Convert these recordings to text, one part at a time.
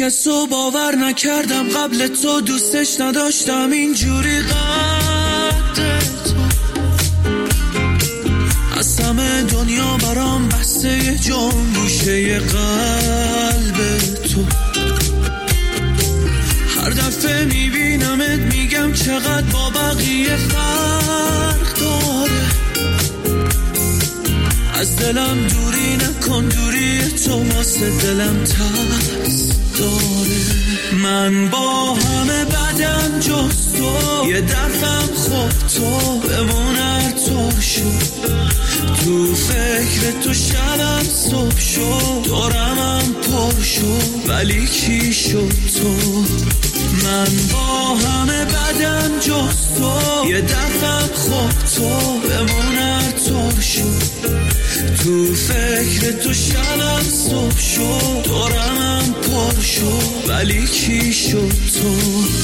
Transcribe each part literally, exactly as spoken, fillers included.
کسو باور نکردم قبل تو، دوستش نداشتم اینجوری قد تو. از همه دنیا برام بسته یه جون گوشه قلب تو. هر دفعه میبینمت میگم چقدر با بقیه فرق داره. از دلم دوری نکن، دوری تو واسه دلم ترس داره. من با همه بدم جز تو، یه دفعم خوب تو بمون هر طور شد. تو فکر تو شبم صبح شد، دورمم پر شد ولی کی شد تو. من با همه بدم جز تو، یه دفعم خوب تو بمون هر طور شد. تو فکر تو شبم صبح شد، دورمم پر شد ولی کی شد تو.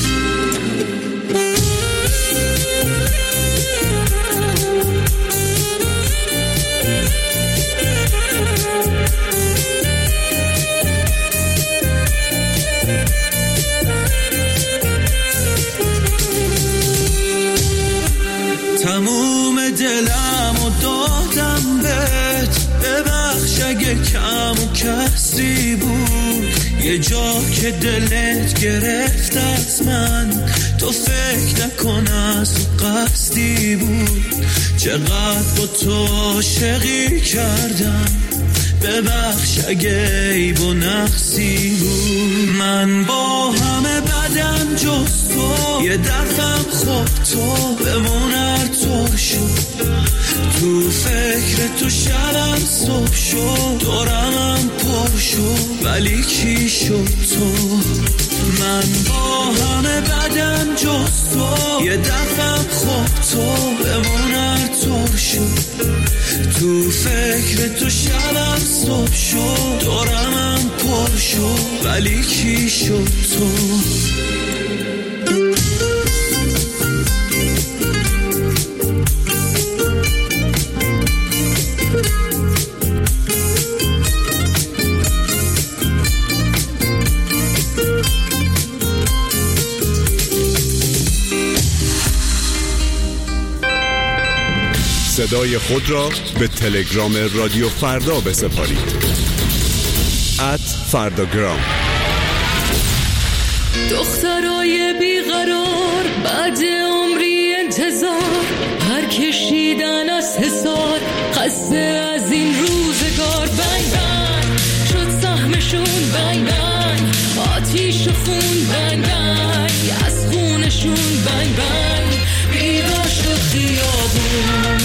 تموم دلم و دادم بهت، ببخش اگه کم و کسی بود. یه جا که دلت گرفت از من، تو فکر نکن از قصدی بود. چقدر با تو عاشقی کردم، ببخش اگه عیب و نقصی بود. من با همه بدم جز تو، یه دفعم خوب تو بمون هر طور شد. تو فکر تو شبم صبح شد، دورمم پر شد ولی کی شد تو. من با همه بدم جز تو، یه دفعم خوب تو بمون هر طور شد. تو فکر تو شبم صبح شد، دورمم پر شد ولی کی شد تو. صدای خود را به تلگرام رادیو فردا بسپارید. ات فرداگرام. دخترای بیقرار بعد عمری انتظار، پر کشیدن از حصار، خسته از این روزگار. بنگ بنگ شد سهمشون، بنگ بنگ آتیش و خون، بنگ بنگ از خونشون، بنگ بنگ بیدار شد خیابون.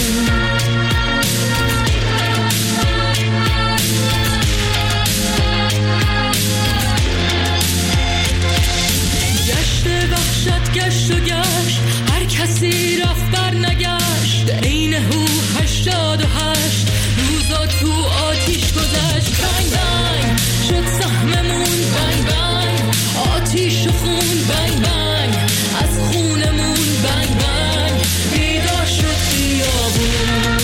گشت و گشت هر کسی رفت بر نگشت، عین هو هشتاد و هشت روزا تو آتیش گذشت. بنگ بنگ شد سهممون، بنگ بنگ آتیش و خون، بنگ بنگ از خونمون، بنگ بنگ بیدار شد خیابون.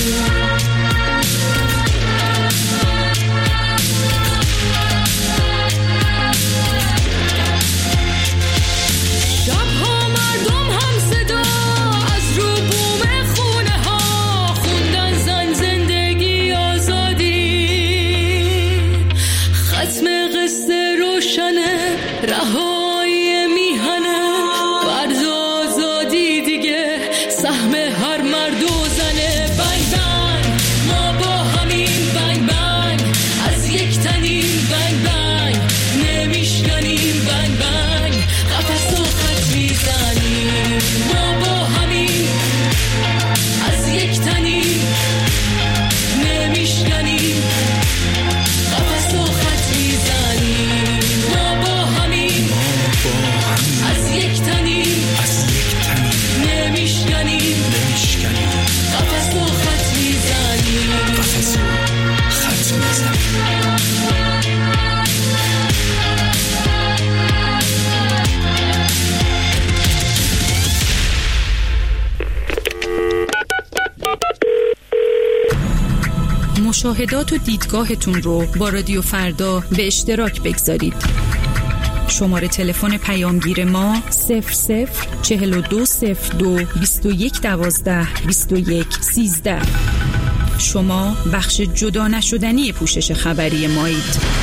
رهایی میهنه فرض آزادی دیگه، سهم هر مرد و زنه. بنگ بنگ ما با همین، بنگ بنگ از یک تنیم، بنگ بنگ نمیشکنیم، بنگ بنگ قفص و خط میزنیم. ما با همین از یک تنیم، نمیشکنیم قفص و خط میزنیم. از یک تنیم، از یک تنیم نمیشکنیم، نمیشکنیم قفص و خط میزنیم، قفص و خط میزنیم. مشاهدات و دیدگاهتون رو با رادیو فردا به اشتراک بگذارید. شماره تلفن پیامگیر ما صفر صفر چهل و دو صفر دو بیست و یک دوازده بیست و یک سیزده. شما بخش جدا نشدنی پوشش خبری مایید.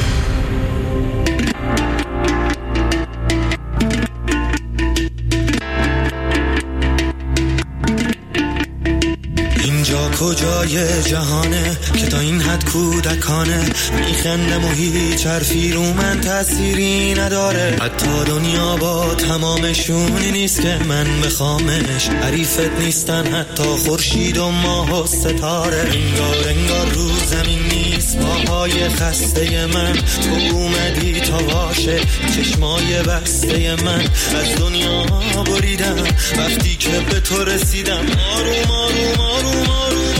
کجای جهانه که تا این حد کودکانه میخندم و هیچ حرفی رو من تأثیری نداره، حتی دنیا با تمامشونی نیست که من بخوامش، حریفت نیستن حتی خورشید و ماه و ستاره، انگار انگار رو زمین نیست پاهای خسته من، تو اومدی تا باشه چشمای بسته من، از دنیا بریدم وقتی که به تو رسیدم، آروم آروم آروم آروم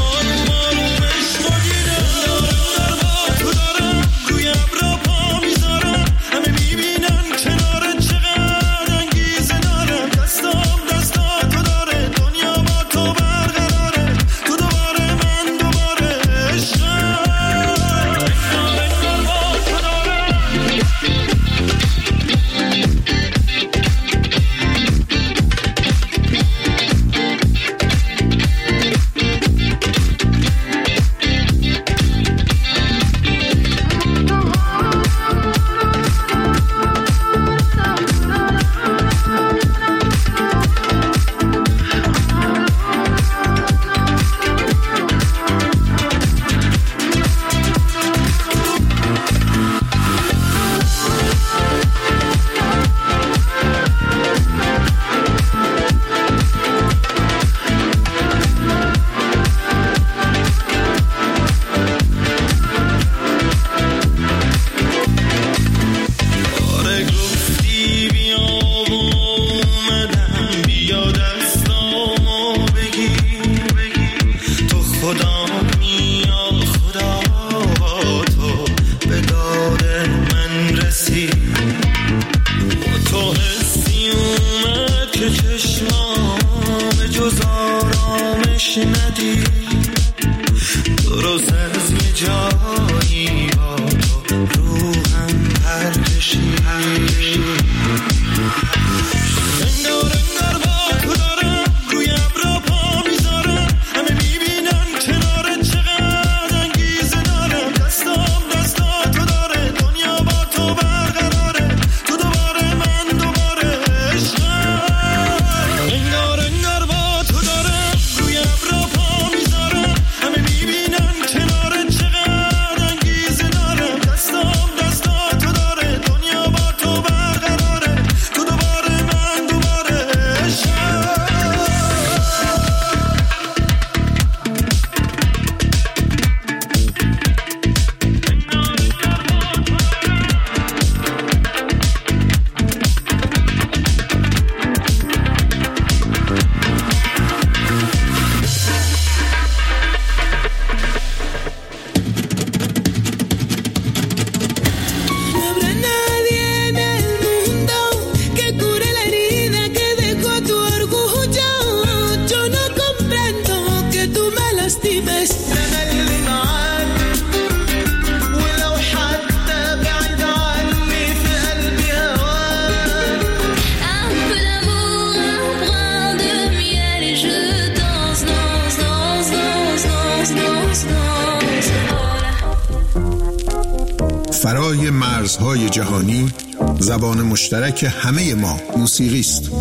فرای مرزهای جهانی، زبان مشترک همه ما موسیقی است.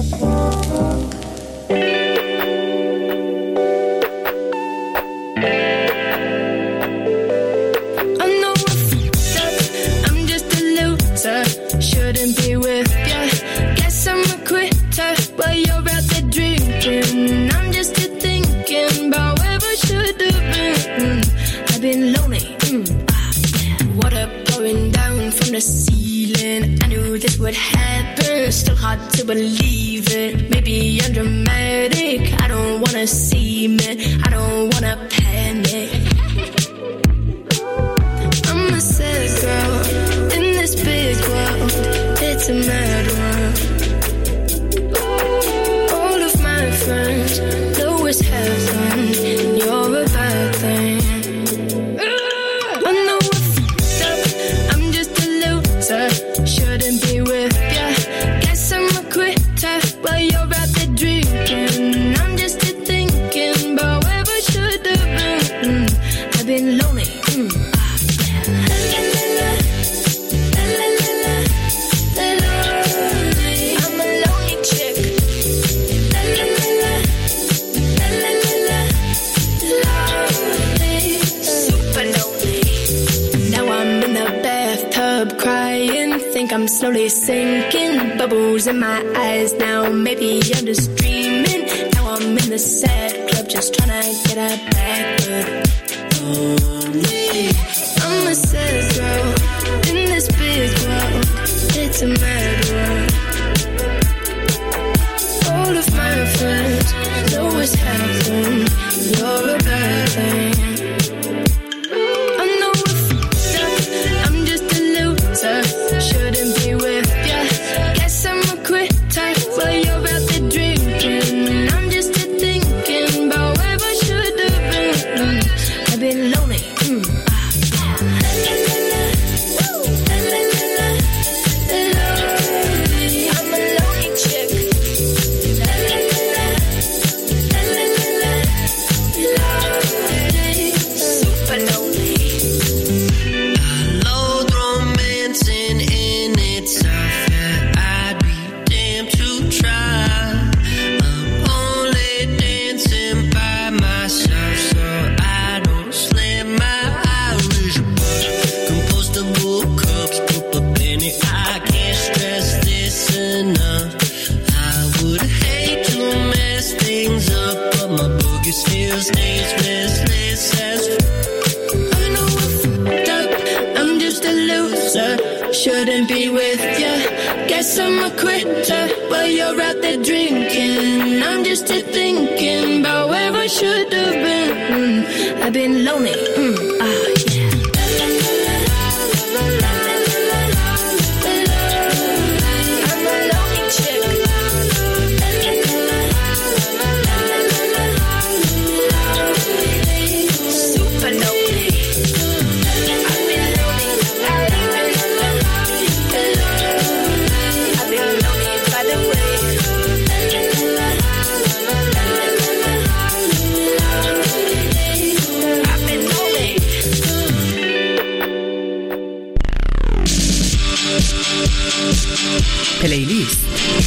To believe it, maybe I'm dramatic. I don't wanna see me, I don't wanna panic. I'm a sad girl in this big world. It's a mad world. All of my friends know it's heaven, and you're a bad thing. I know I fucked up. I'm just a loser. Shouldn't be with. think I'm slowly sinking, bubbles in my eyes now. Maybe I'm just dreaming. Now I'm in the sad club, just trying to get out backward. Only I'm a sad girl in this big world. It's a mad world. All of my friends know what's happening. You're a bad thing. I know we're fucked up. I'm just a loser. Shouldn't be with ya. Guess I'm a quitter. Well, you're out there drinking. I'm just a thinking about where I should have been. I've been lonely. Mm. I'm a lonely chick. Super lonely. I loathe romancing in itself. Yeah, I'd be damned to try. I'm only dancing by myself, so I don't slam my Irish butt. Compostable cups, put a penny. I can't stress this enough. I would hate to mess things up, but my boogie still stays restless as I know we're fucked up. I'm just a loser. Shouldn't be with ya. Guess I'm a quitter. Well, you're out there drinking. I'm just a thinking about where I should have been. Mm. I've been lonely. Mm. Ah, yeah. I'm a lonely chick. Super lonely. I've been lonely. I've been lonely by the way. I've been lonely. پلیلیست.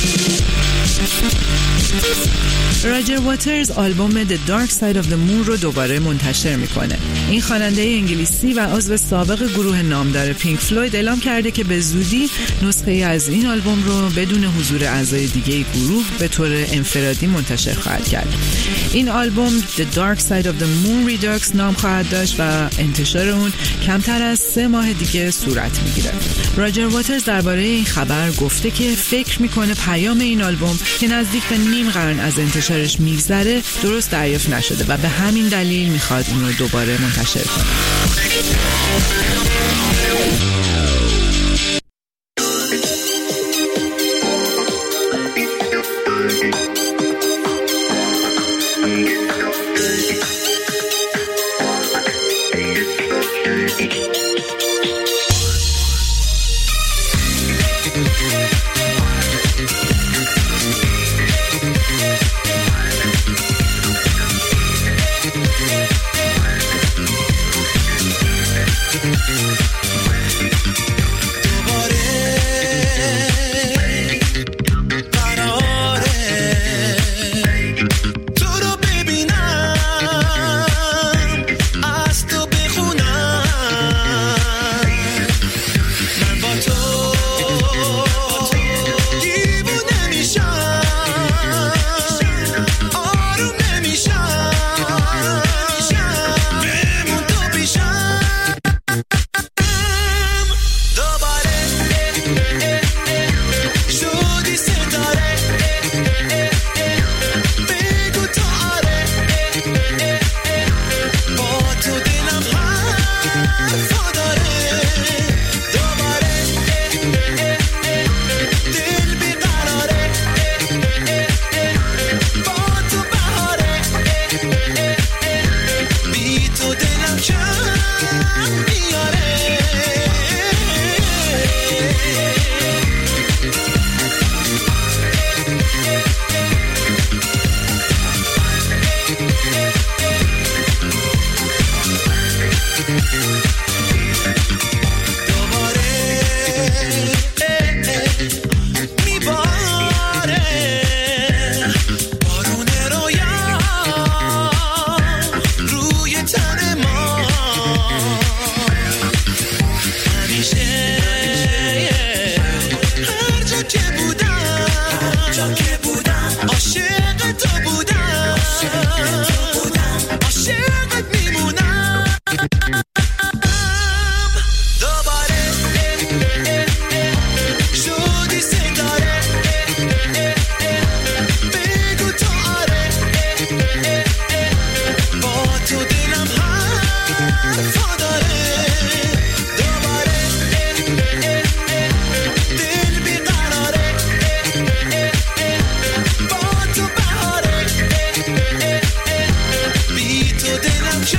راجر واترز آلبوم The Dark Side of the Moon رو دوباره منتشر میکنه. این خواننده انگلیسی و عضو سابق گروه نامدار پینک فلوید اعلام کرده که به زودی نسخه از این آلبوم رو بدون حضور اعضای دیگه گروه به طور انفرادی منتشر خواهد کرد. این آلبوم The Dark Side of the Moon Redux نام خواهد داشت و انتشار اون کمتر از سه ماه دیگه صورت میگیره. راجر واترز درباره این خبر گفته که فکر میکنه پیام این آلبوم که نزدیک به نیم قرن از انتشارش میگذره درست دریافت نشده و به همین دلیل میخواد اون رو دوباره منتشر کنه. تو رو ببینم از تو بخونم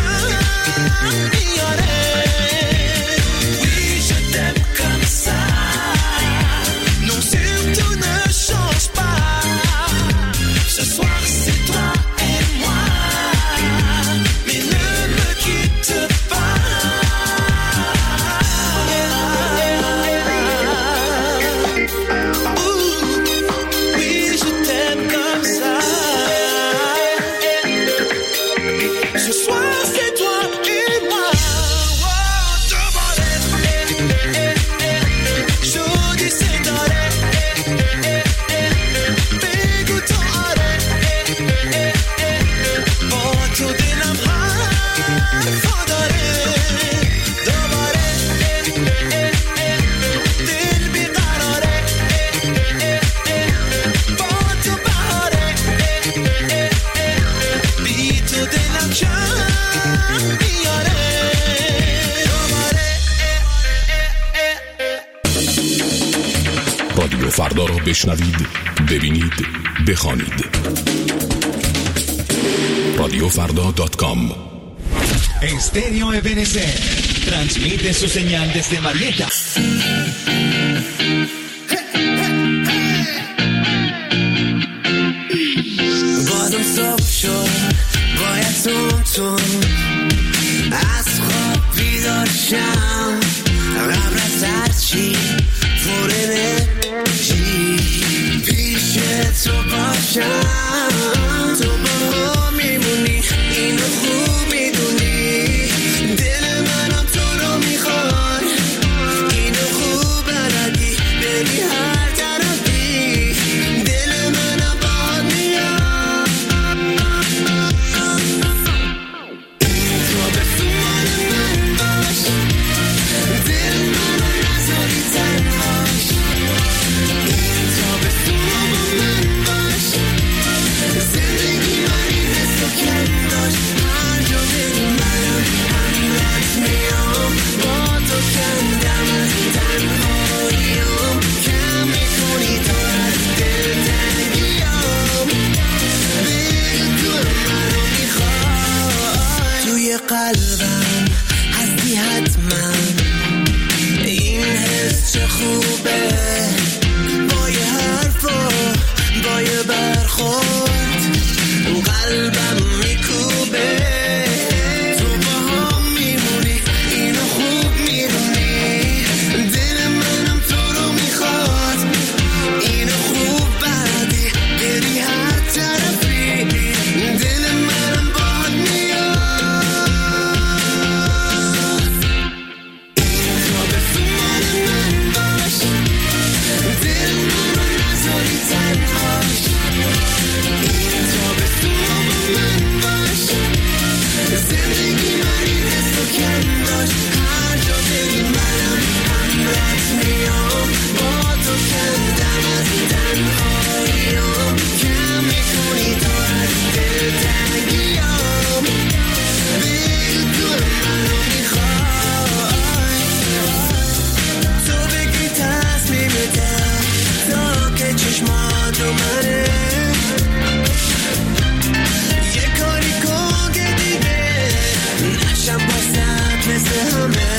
رادیو فردا را بشنوید، ببینید، بخوانید. رادیو فردا دات کام. Estéreo Ebenezer transmite su señal desde Marietta. بادم صبح شد باید تون تون از خواب بیدار شم، قبل از هرچی پر انرژی پیش تو باشم. تو با ها میمونی اینو خوب میدونی، دل منم تو رو میخواد، اینو خوب بلدی بری هر طرفی، دل منم باد میاد. تو به سوال من باش، دل منم نذاری تنهاش. تو به سوال من باش، زندگی من این حسو کم داشت. هر جا بری منم همراهت میام، با تو کندم از تنهاییم، کم میکنی تو از دلتنگیام. بگو تو منو میخوای، توی قلبم هستی حتما، این حس چه خوبه، با یه حرف و با یه برخورد قلبم میکوبه. تو با هم میمونی اینو خوب میدونی، دل منم تو رو میخواد، اینو خوب بلدی بری هر طرفی، دل منم باد میاد. تو به سوال من باش، دل منو نذاری تنهاش. تو به سوال من باش، زندگی من این حسو کم داشت. هر جا بری منم همراهت میام، با تو کندم از تنهاییم، کم میکنی تو از دلتنگیام. بگو تو منو میخوای، تو بگی تصمیمته، تا که چشماتو منه. یه کاری کن که دیگه نشم باست مثل همه.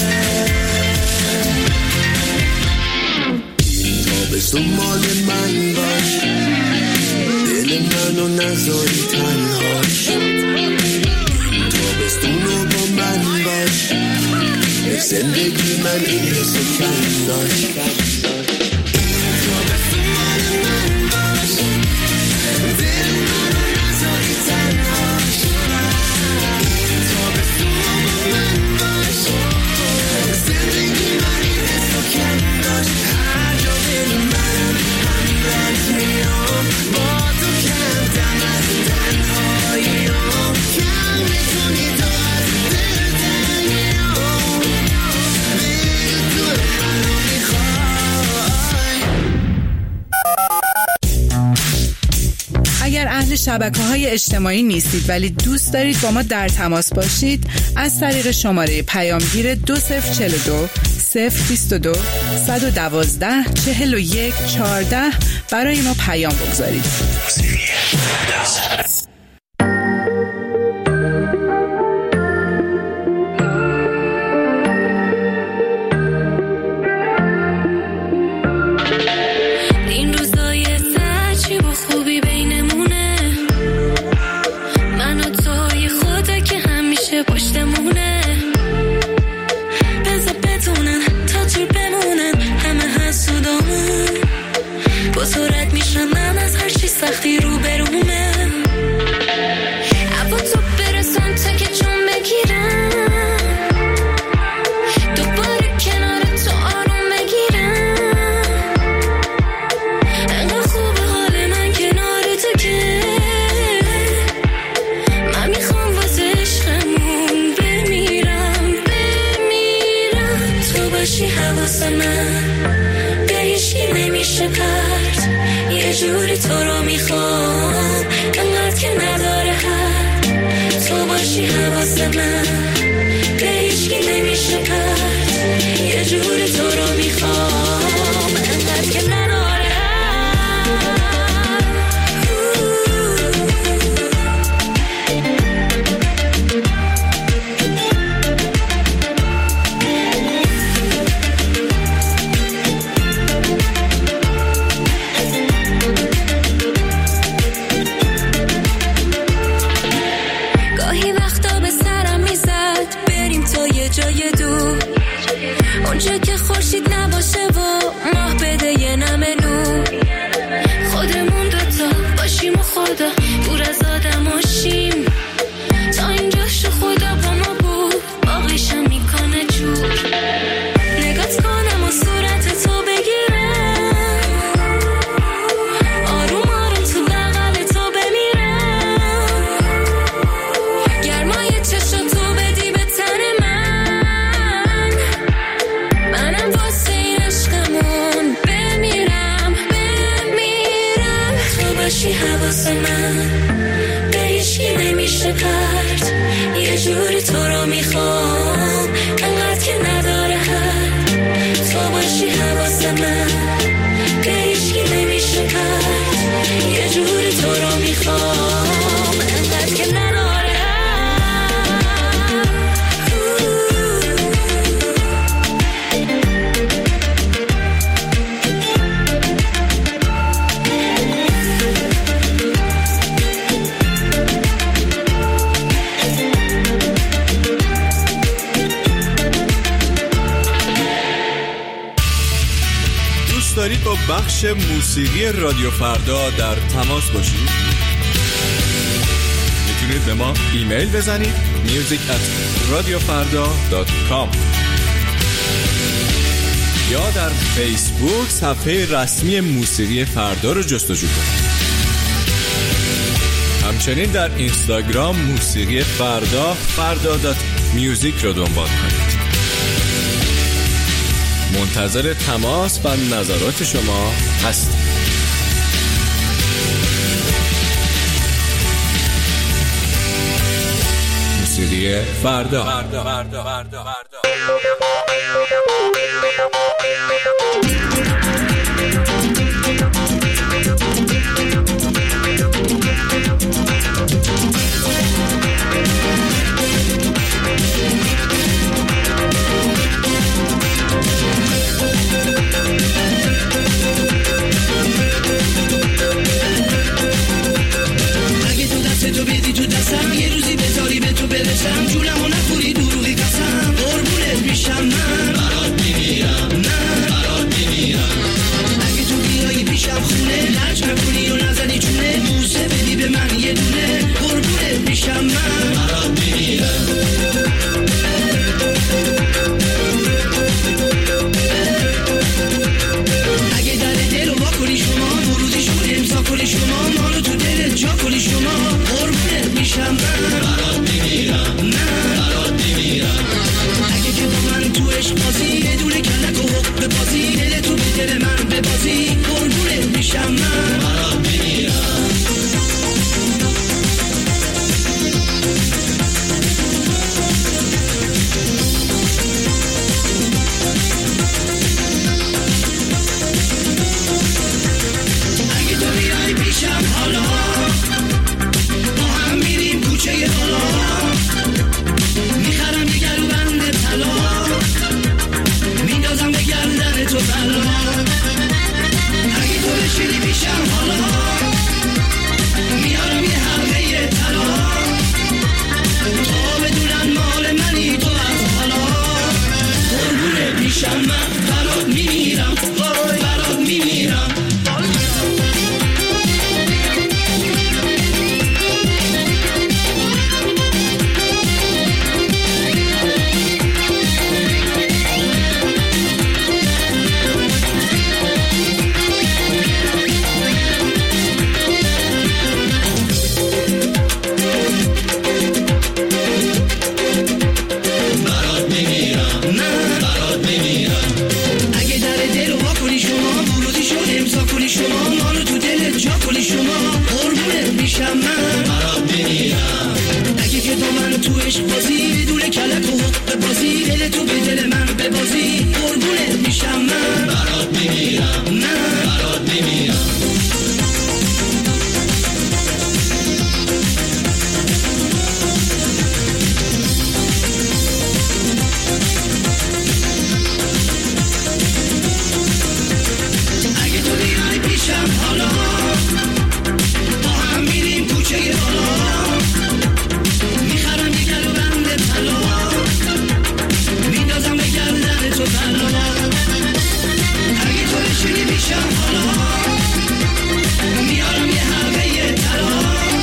این تابستون مال من باش، دل منو نذاری تنهاش. این تابستونو با من باش، زندگی من این حسو کم داشت. این تابستون مال من باش، دل منو نذاری تنهاش. این تابستون با من باش، زندگی من این حسو کم داشت. هر جا بری منم همراهت میام، با تو کندم از تنهاییام، کم میکنی تو از دلتنگیام. بگو تو منو میخوای. اگر اهل شبکه‌های اجتماعی نیستید ولی دوست دارید با ما در تماس باشید، از طریق شماره پیامگیر دو صفر چهل و دو صفر بیست و دو صد و دوازده چهل و یک چهارده برای ما پیام بگذارید. بمونه، بذار بدونن تا دور بمونن همه حسودامون، با تو رد میشم من از هر چی سختی رو برومه، عبا تو برسان تا که جون بگیرم، دوباره کنار تو آروم بگیرم، انقدر خوبه حال من کنار تو که من میخوام واسه عشقمون بمیرم بمیرم، تو باشی حواس من به هیچی نمیشه پرد، یه جوری تو رو میخوام انقدر که نداره حد، تو باشی حواس من به هیچی نمیشه پرد، یه جوری تو رو میخوام انقدر که نداره حد. گاهی وقتا به سرم میزد بریم تا یه جای دور، اونجا که خورشید نباشه و ماه بده یه نمه نور، خودمون دوتا باشیم و خدا دور از آدم باشیم، تا اینجاشو خدا با ما بود باقیشم میکنه جور، نگات کنم و صورت تو بگیرم، آروم آروم تو بغل تو بمیرم، گرمای چشم تو بدی به تن من، منم واسه این عشقمون بمیرم بمیرم، تو باشی حواس من به هیچی نمیشه پرد، یه جوری تو رو میخوام انقدر که نداره حد، تو باشی حواس من به هیچی نمیشه پرد، یه جوری تو رو میخوام انقدر که نداره حد. دوست دارید با بخش موسیقی رادیو فردا در تماس باشید؟ میتونید به ما ایمیل بزنید music at radiofarda dot com یا در فیسبوک صفحه رسمی موسیقی فردا رو جستجو کنید. همچنین در اینستاگرام موسیقی فردا فردا دات میوزیک رو دنبال کنید. منتظر تماس و نظرات شما هستم. موسیقی فردا, فردا. فردا. فردا. فردا. اگه تو دست تو بیدی تو دستم یه روزی بذاری به تو برسم، جونمو نخوری دروغی قسم، قربونت میشم من برات میمیرم، من برات میشم من برات میمیرم وای برات میمیرم میشم من برات میمیرم اگه که تو منو تو عشق بازی بدون کلک و حق بازی دل تو به دل من ببازی قربونت میشم من برات میمیرم من برات میمیرم اگه تو بیای پیشم حالا میخرم یک کلو بند طلا میندازم به گردن تو طلا اگه تو بشینی پیشم حالا میارم یه حلقه طلا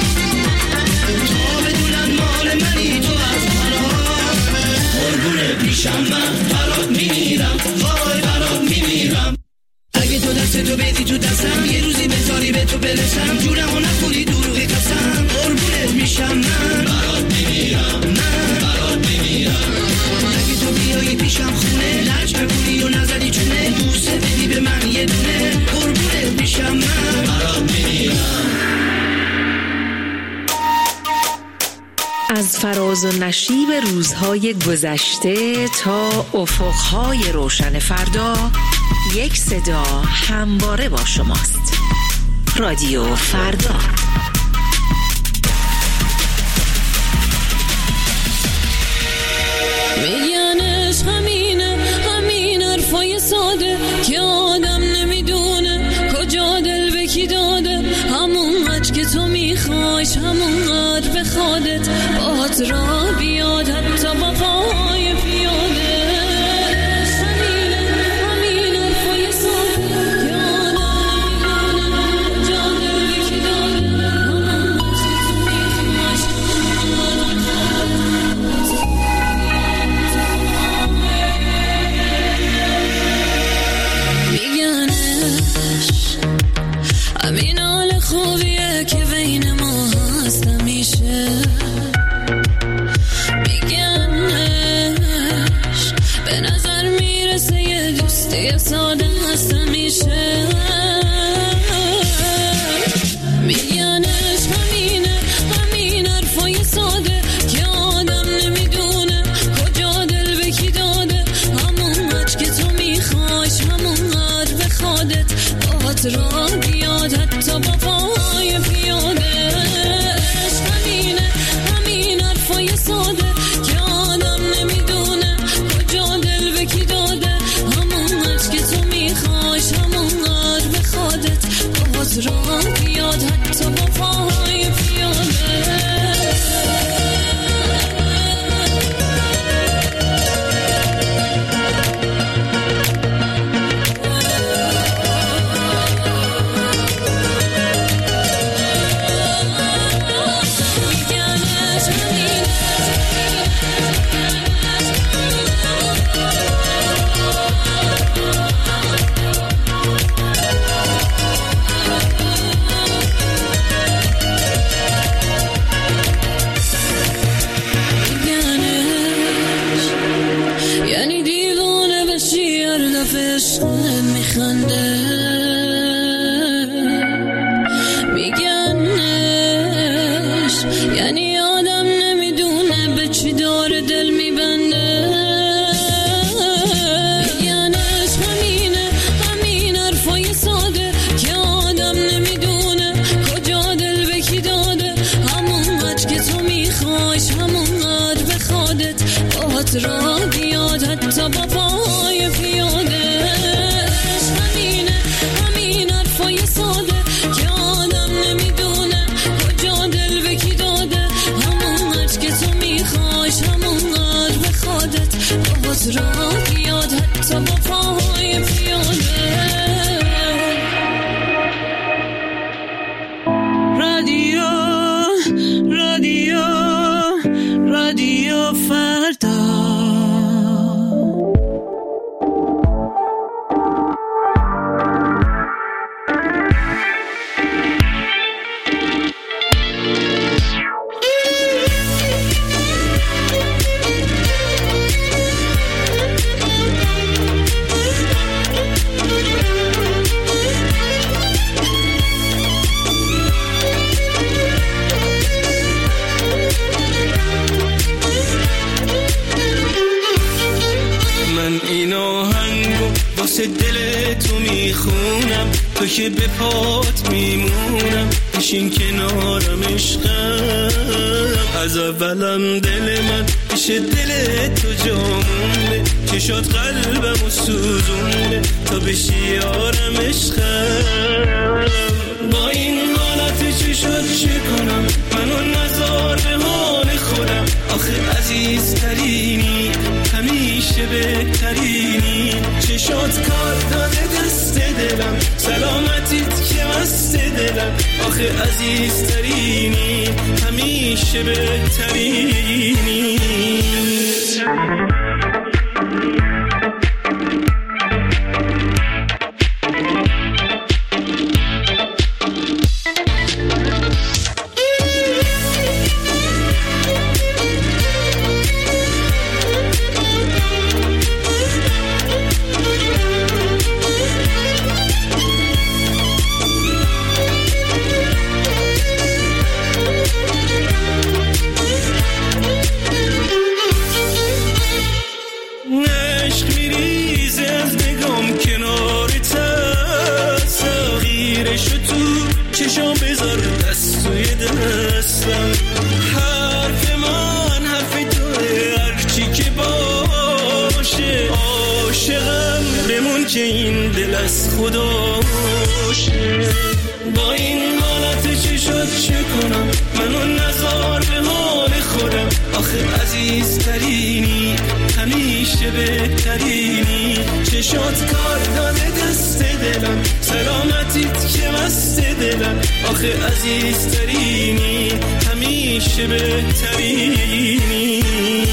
تا بدونن مال منی تو از حالا قربونه پیشم من برات میمیرم وای برات میمیرم اگه تو دست تو بدی تو دستم یه روزی بذاری به تو برسم جونمو نخوری دروغی قسم قربونت میشم من برات میمیرم من برات میمیرم اگه تو بیایی پیشم خونه لج نکنی و نزدی چونه بوسه بدی به من یه دونه قربونت میشم من برات میمیرم از فراز و نشیب روزهای گذشته تا افقهای روشن فردا یک صدا همواره با شماست. رادیو فردا. میگنش همینه همین حرفای ساده که آدم نمیدونه کجا دل به کی داده همون قدر که تو میخوایش همون قدر به خودت باهات را بیاد حتی با پای پیاده همین حال خوبیه که بین ما هست همیشه میگنش به نظر میرسه یه دوستی ساده هست همیشه میگنش همینه همین حرفای ساده که آدم نمیدونه کجا دل به کی داده همون قدر که تو میخوایش همون قدر به خودت باهات را بیاد حتی با پای پیاده همینه همین حرفای ساده که آدم نمیدونه کجا دل به کی داده همون قدر که تو میخوایش همون قدر به خودت باهات را بیاد حتی با پای پیاده یعنی دیوانه بشی هر دفعه عشقت میخنده میگنش یعنی آدم نمیدونه به چی داره دل میبنده میگنش همینه همین حرفای ساده که آدم نمیدونه کجا دل به کی داده همون قدر که تو میخوایش همون قدر به خودت باهات را بیاد حتی با پای پیاده همینه همین حرفای ساده که آدم نمیدونه کجا دل به کی داده همون قدر که تو میخوایش همون قدر به خودت باز راه بیاد حتی با پاهای پیاده. رادیو رادیو رادیو فردا. دل تو میخونم، تو که به پات میمونم، بشین کنارم عشقم. از اولم دل من پیش دل تو جامونه، چشات قلبم و سوزونه تا بشی یارم عشقم. با این حالت چشات چه کنم، منو نذار به حال خودم. آخه عزیزترینی، همیشه بهترینی، چشات کار داده دست دلم، سلامتیت که مست دلم. آخه عزیزترینی، همیشه بهترینی. که این دل از خدا باشه. با این حالت چشات چه کنم، منو نذار به حال خودم. آخه عزیزترینی، همیشه بهترینی، چشات کار داده دست دلم، سلامتیت که مست دلم. آخه عزیزترینی، همیشه بهترینی.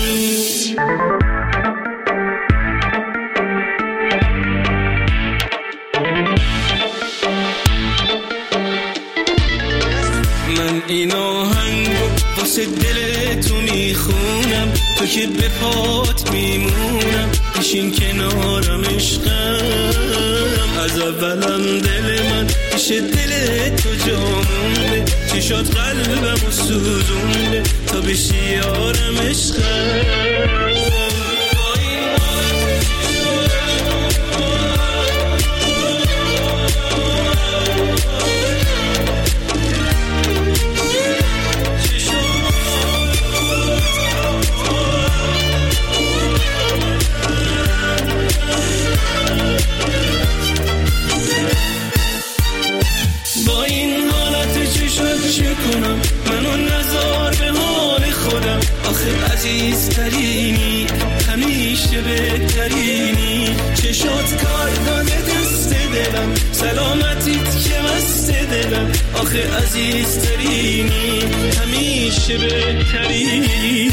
این آهنگو واسه دل تو میخونم، تو که به پات میمونم، بشین کنارم عشقم. از اولم دل من پیش دل تو جامونه، چشات قلبم و سوزونه تا بشی یارم عشقم. عزیزترینی، همیشه بهترینی، چشات کار داده دست دلم، سلامتیت که مست دلم. آخه عزیزترینی، همیشه بهترینی.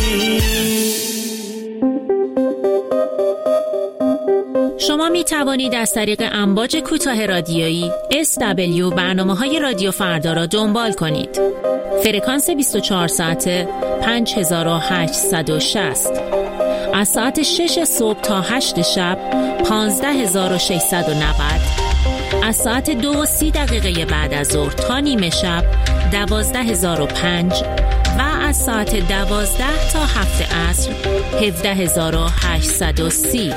شما می توانید از طریق امواج کوتاه رادیویی اس دبلیو برنامه‌های رادیو فردا را دنبال کنید. فرکانس بیست و چهار ساعته پنج هزار و هشتصد و شصت، از ساعت شش صبح تا هشت شب پانزده هزار و ششصد و نود، از ساعت دو و سی دقیقه بعد از ظهر تا نیمه شب دوازده هزار و پنج و از ساعت دوازده تا هفت عصر هفده هزار و هشتصد و سی.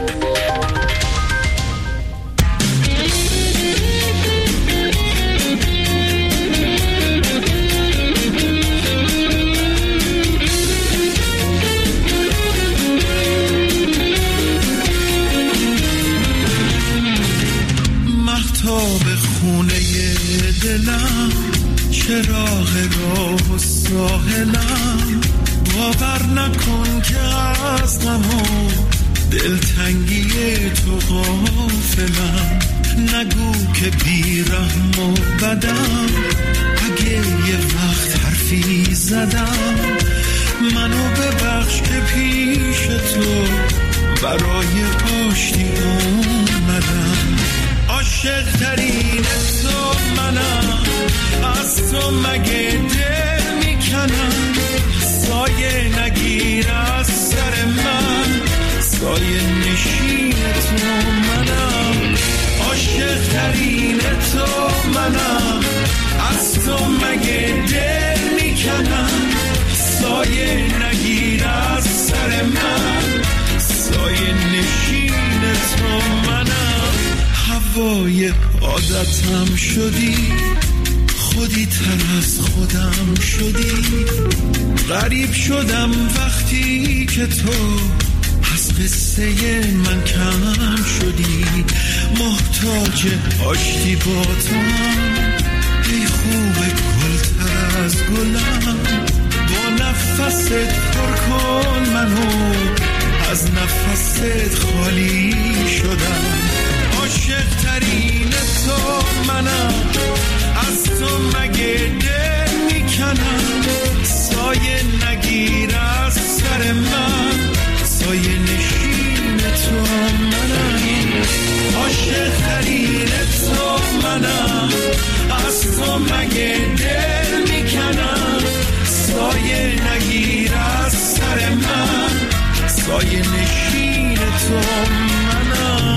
دلم چراغ راه و ساحلم، باور نکن که از غم و دلتنگی تو غافلم، نگو که بیرحم و بدم. اگه یه وقت حرفی زدم منو ببخش که پیش تو برای آشتی اومدم. عاشق ترین تو منم، از تو مگه دل میکنم. سایه نگیر از سر من، سایه نشین تو منم. عاشق ترین تو منم، از تو مگه دل میکنم. سایه نگیر از سر من، سایه نشین تو منم. هوای عادتم شدی، خودی تر از خودم شدی. غریب شدم وقتی که تو از قصه من کم شدی. محتاج آشتی با تو، ای خوب گل تر از گلم. با نفست پر کن منو، از نفست خالی شدم. عاشق ترین تو منم، از تو مگه دل میکنم. سایه نگیر از سر من، سایه نشین تو منم. عاشق ترین تو منم، از تو مگه دل میکنم. سایه نگیر از سر من، سایه نشین تو منم.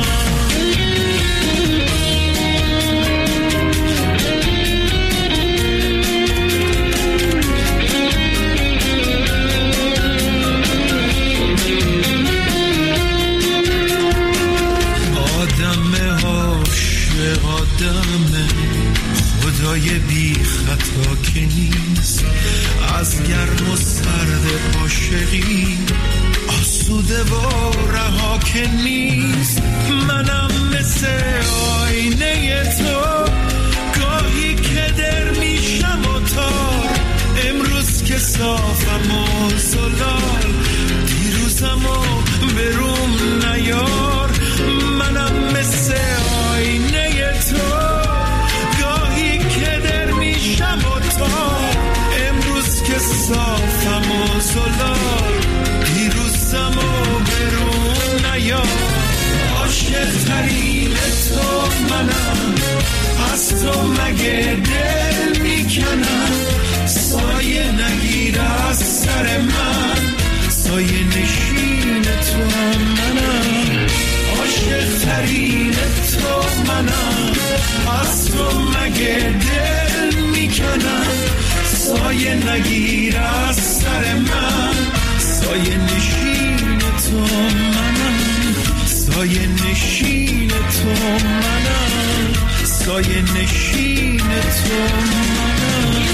آدم خدای بی خطا که نیست، از گرم و سرد عاشقی آسوده و رها که نیست. منم مثل آینه تو، گاهی که در میشم و تار. امروز که صافم و زلال، دیروزم و بروم نیار. منم مثل آینه تو، گاهی که در میشم و تار. امروز که صافم و زلال، دیروزم و برون نیار. عاشق ترین تو منم، از تو مگه دل میکنم. سایه نگیر از سر من، سایه نشین تو منم. عاشق ترین تو منم، از تو مگه دل میکنم. سایه نگیر از سر من، سایه نشین تو منم. سایه نشین تو منم، سایه نشین تو منم.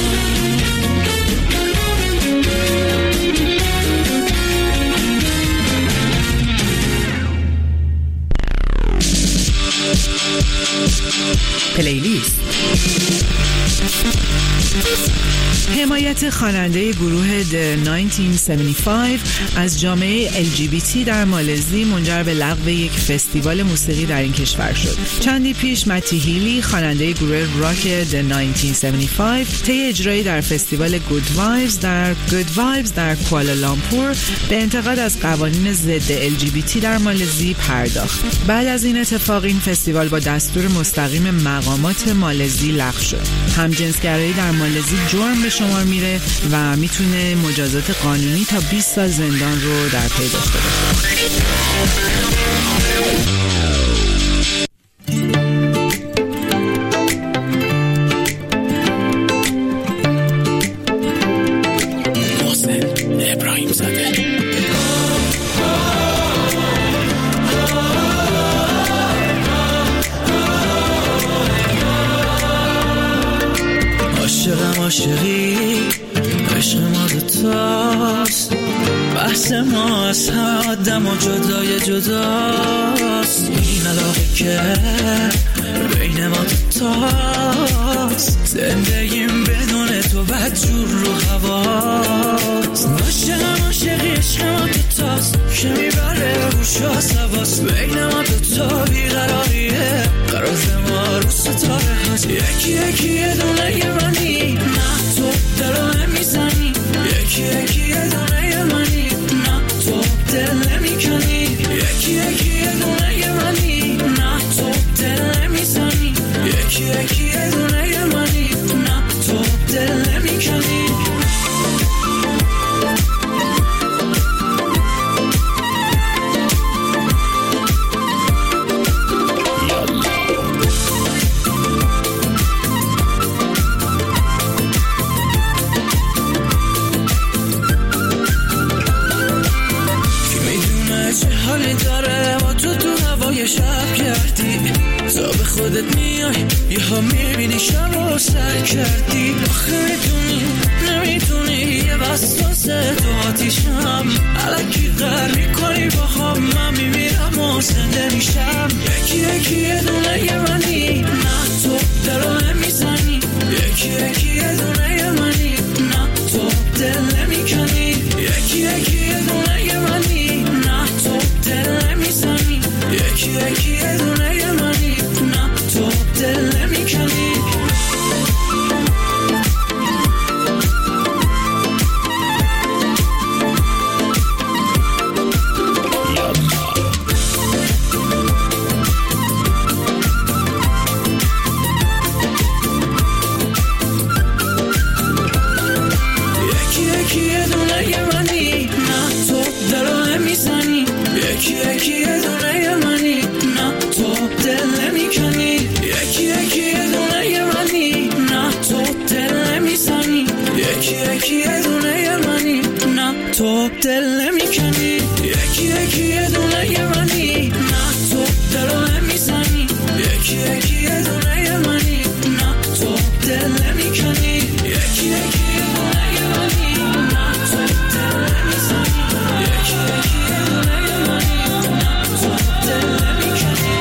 پلیلیست. حمایت خواننده گروه The نوزده هفتاد و پنج از جامعه ال جی بی تی در مالزی منجر به لغو یک فستیوال موسیقی در این کشور شد. چندی پیش متی هیلی خواننده گروه راک The نوزده هفتاد و پنج طی اجرایی در فستیوال گود وایبز در گود وایبز در کوالالامپور به انتقاد از قوانین ضد ال جی بی تی در مالزی پرداخت. بعد از این اتفاق این فستیوال با دستور مستقیم مقامات مالزی لغو شد. همجنسگرایی در مالزی جرم به شمار میره و میتونه مجازات قانونی تا بیست سال زندان رو در پی داشته باشه. عاشقی عشق ما دوتاست، بحث ما از آدم و جدای جداست. این علاقه که بین ما دوتاست، زندگیم بدون تو بدجور رو هواست. عاشقم عاشقی عشق ما دوتاست که میبره گوشا سواس بین ما دوتا بیقراریه قرار ما رو ستاره هست یکی یکی یه دونه یه منی نه تو دلو نمیزنی یکی یکی یه دونه یه منی نه تو دل نمیکنی یکی یکی یه دونه یه منی نه تو دل نمیزنی یکی یکی یه دونه یه منی نه تو دل نمیکنی شب کردی تا به خودت میای یه ها میبینی شب رو سر کردی آخه میدونی نمیدونی یه وسوسه تو آتیشم علکی غر میکنی با هم من میمیرم و زنده میشم یکی یکی یه دونه یه منی نه تو دلو نمیزنی یکی یکی یه دونه یه منی نه تو دل نمیکنی یکی یکی یه دونه یه منی نه تو دل نمیزنی یکی یکی یه دونه یه منی نه تو دل نمیکنی یکی یکی یه دونه یه منی نه تو دلو نمیزنی یکی یکی یه دونه یه منی نه تو دل نمیکنی یکی یکی یه دونه یه منی نه تو دل نمیزنی یکی یکی یه دونه یه منی نه تو دل نمیکنی یکی یکی یه دونه یه منی نه تو دلو نمیزنی یکی یکی یه دونه یه منی نه تو دل نمیکنی یکی یکی یه دونه یه منی نه تو دل نمیزنی یکی یکی یه دونه یه منی نه تو دل نمیکنی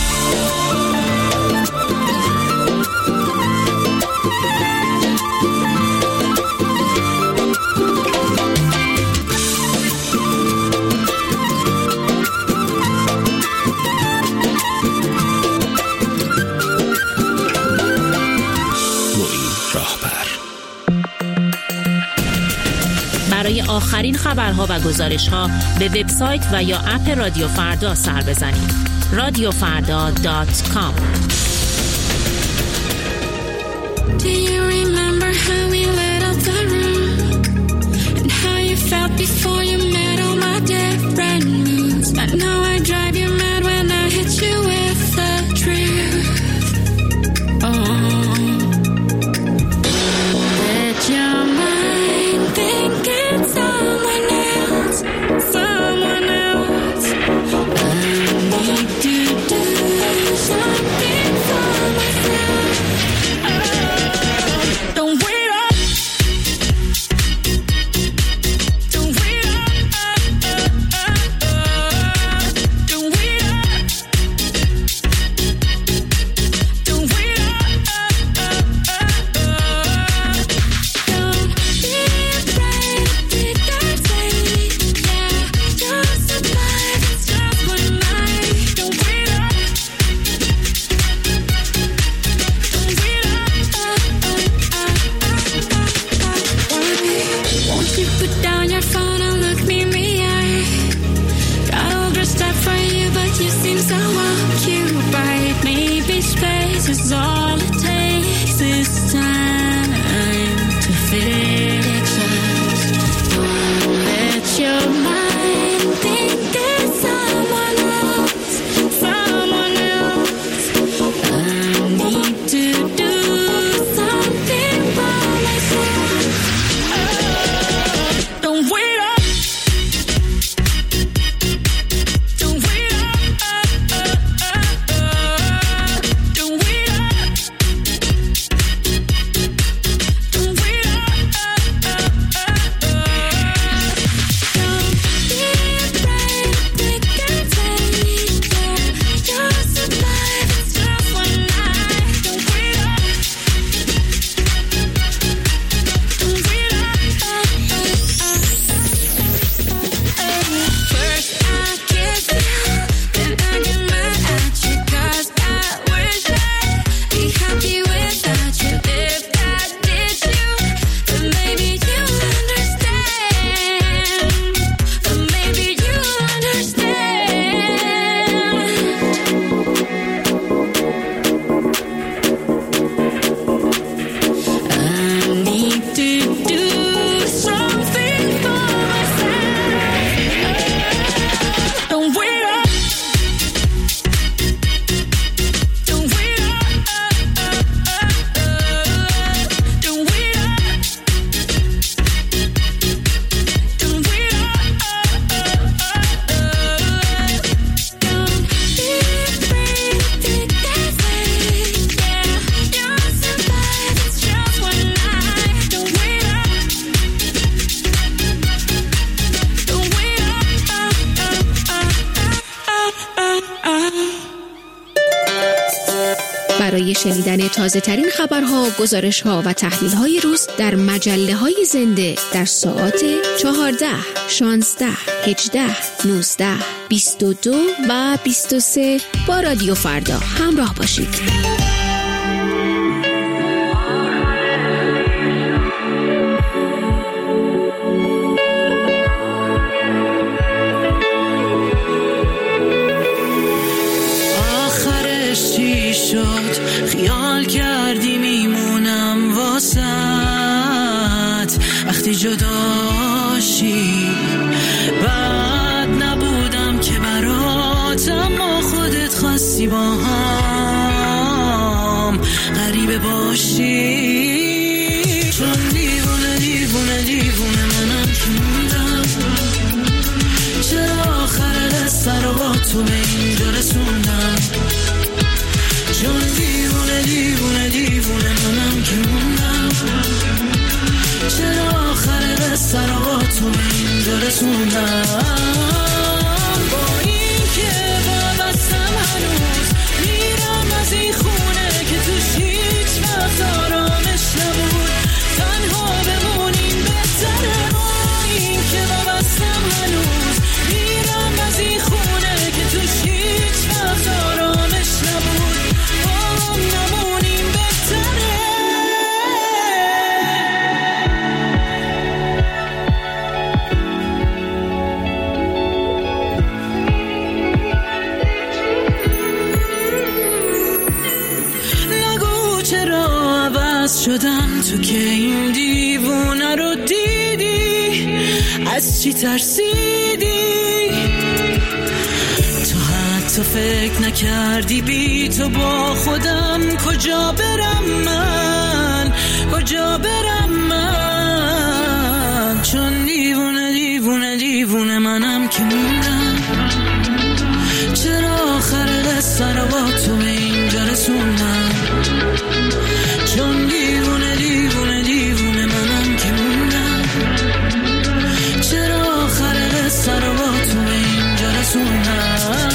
برای آخرین خبرها و گزارش‌ها به وبسایت و یا اپ رادیو فردا سر بزنید. رادیو فردا دات کام. Do you remember how we lit up the room and how you felt before you met all my different moods? I know I drive you mad when I hit you with the truth. Oh, let your mind think it's someone else, someone else. I need to do something for myself. Don't wait up. Don't wait up. Don't wait up. Don't wait up. Don't be afraid to take that take. Yeah, just survive. It's just one night. Don't wait up. Don't wait up. Won't you put down your phone and look me in the eye? Got all dressed up for you, but you seem so occupied. Maybe space is all it takes this time to fix us. Don't let your mind think it's someone else, someone else. I need to do something for myself. Don't wait up. Don't wait up. Don't wait up. برای شنیدن تازه ترین خبرها، گزارشها و تحلیل های روز در مجله های زنده در ساعات چهارده، شانزده، هجده، نوزده، بیست و دو و بیست و سه با رادیو فردا همراه باشید. خیال کردی میمونم واسط وقتی جداشی، بعد نبودم که برات، اما خودت خواستی با هم غریبه باشی. چون دیوونه دیوونه دیوونه منم که موندم، چرا آخر قصه رو با تو به اینجا رسوندم. چون دیوونه دیوونه دیوونه منم که موندم، چرا آخر قصه رو با تو به اینجا رسوندم. با این که وابستم هنوز میرم از این خونه که توش هیچ وقت آرامش نبود، تنها بمونیم بهتره. با این که وابستم هنوز میرم از این خونه که توش هیچ وقت آرامش نبود، نمونیم بهتره. نگو چرا عوض شدم تو که این دیوونه رو دیدی، از چی ترسیدی؟ تو حتی فکر نکردی بی تو با خودم کجا برم من، کجا برم من. چون دیوونه دیوونه دیوونه منم که موندم، چرا آخر قصه رو با تو به اینجا رسوندم. چون دیوونه دیوونه دیوونه منم که موندم، چرا آخر قصه رو با تو به اینجا رسوندم.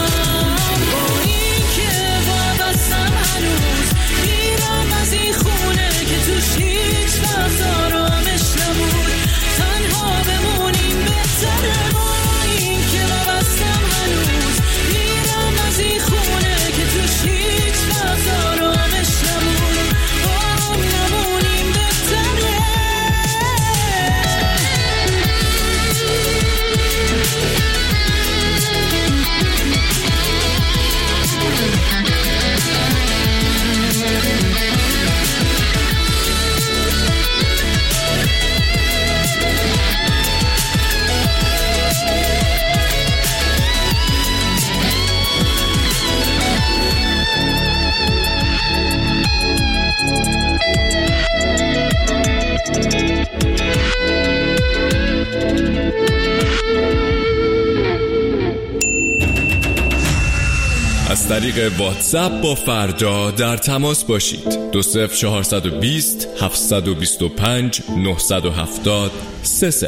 از طریق واتساپ با فردا در تماس باشید. دو صفر چهارصد و بیست هفتصد و بیست و پنج نهصد و هفتاد سه صفر.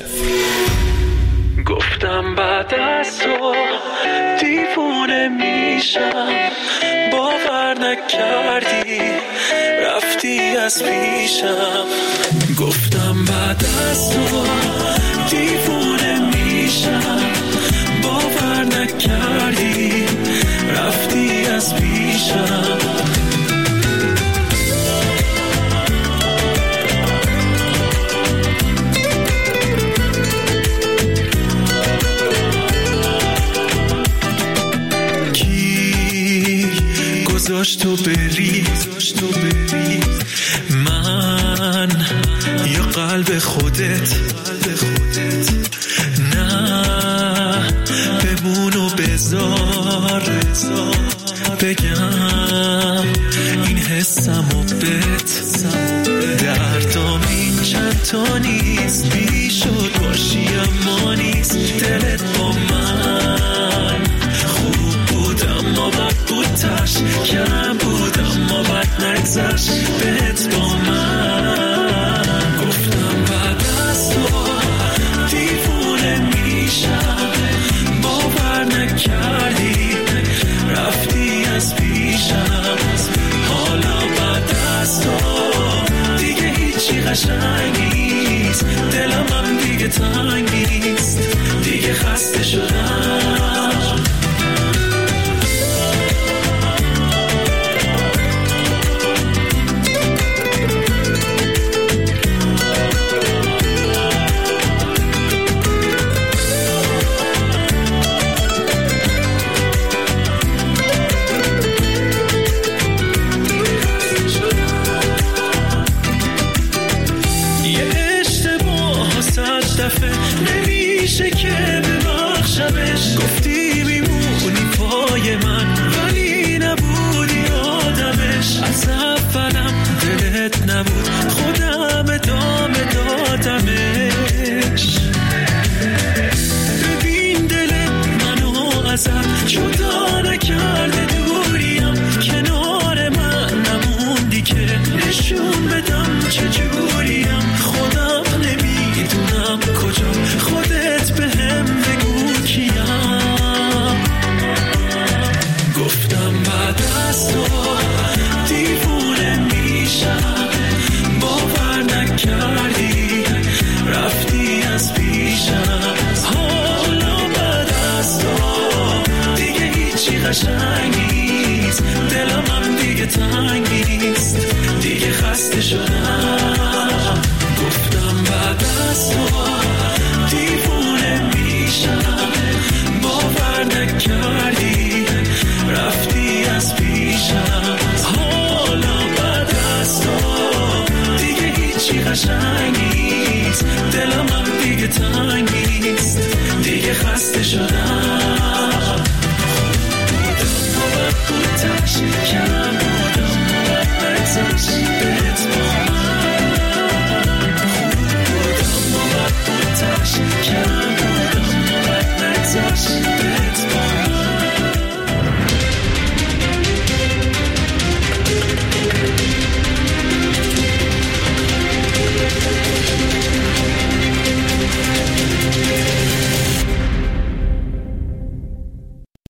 گفتم بعد از تو دیوونه میشم، باور نکردی رفتی از پیشم. گفتم بعد از تو دیوونه میشم، باور نکردی رفتی از پیشم. کی گذاشت تو بری من یا قلب خودت؟ نه بمون و بذار بگم این حسمو بهت. دردام این چند تا نیست، بیشد باشی اما نیست. دلت با من خوب بود اما بد بود، تش کم بود اما بد نگذشت بهت با من. گفتم بعد از تو دیوونه میشم، باور نکردی رفتی از پیشم. حال ازت جدا نکرده دوریم، کنار من نموندی که نشون بدم چجوریم. خودم نمیدونم کجا، خودت بهم بگو کیم. گفتم بعد از تو دیوونه میشم، باور نکردی رفتی از پیشم. حالا بعد از تو دیگه هیچی قشنگ نیست، دلم هم دیگه تنگ نیست، دیگه خسته شدم.